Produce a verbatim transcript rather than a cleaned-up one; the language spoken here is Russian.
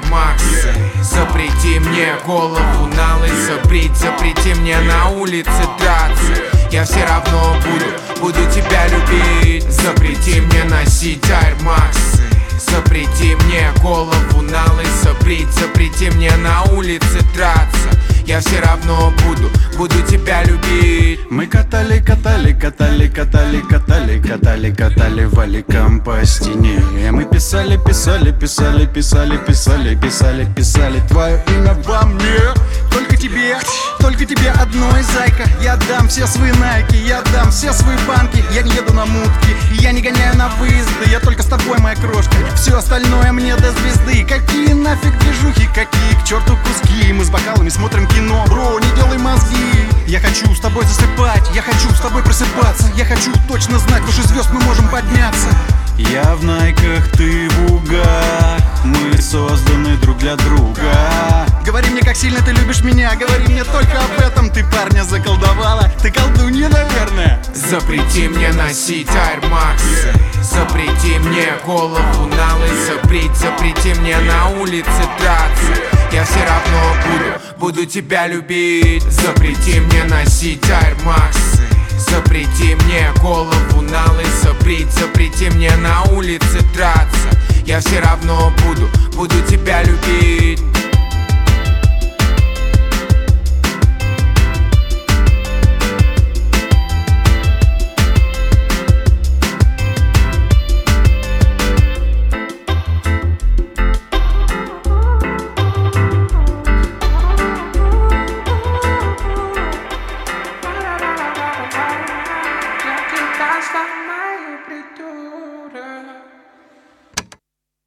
Air Max. Запрети мне голову на лысо брить, запрети мне на улице драться. Я все равно буду, буду тебя любить. Запрети мне носить Air Max. Запрети мне голову на лысо брить, запрети мне на улице драться. Я все равно буду, буду тебя любить. Мы катали, катали, катали, катали, катали, катали, катали валиком по стене. Мы писали, писали, писали, писали, писали, писали, писали твое имя во мне. Только тебе, только тебе одной, зайка. Я дам все свои найки, я дам все свои банки. Я не еду на мутки, я не гоняю на выезды. Я только с тобой, моя крошка, все остальное мне до звезды. Какие нафиг движухи, какие к черту куски. Мы с бокалами смотрим кино, бро, не делай мозги. Я хочу с тобой засыпать, я хочу с тобой просыпаться. Я хочу точно знать, выше звезд мы можем подняться. Я в найках, ты в угах. Мы созданы друг для друга. Говори мне, как сильно ты любишь меня. Говори мне только об этом. Ты парня заколдовала, ты колдунья, наверное. Запрети мне носить Air Max. Запрети мне голову на лысо брить, запрети мне на улице драться. Я все равно буду, буду тебя любить. Запрети мне носить Air Max. Запрети мне голову на лысо брить, запрети мне на улице драться. Я все равно буду, буду тебя любить.